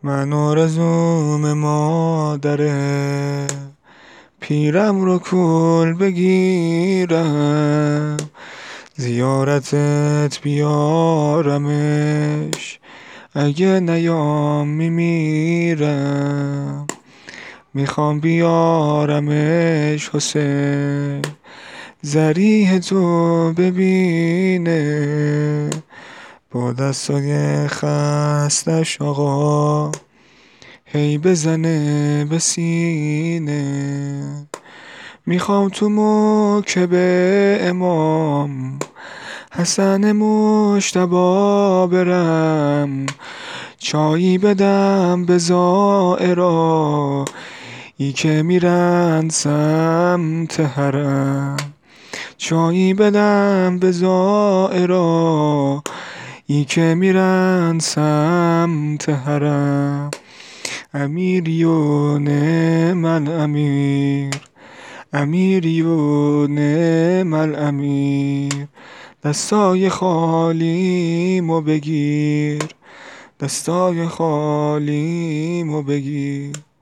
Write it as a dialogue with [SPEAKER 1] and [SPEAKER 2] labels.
[SPEAKER 1] من آرزوم مادره پیرم رو کول بگیرم، زیارتت بیارمش، اگه نیام میمیرم. میخوام بیارمش حسین، ذریح تو ببینه، با دستای خستش آقا هی بزنه به سینه. میخوام تو موکب امام حسن مجتبی برم، چایی بدم به زائرا ای که میرن سمت حرم. چایی بدم به زائرا ای که میرن سمت حرم. امیری و نعم الامیر، امیری و نعم الامیر، دستای خالیمو بگیر، دستای خالیمو بگیر.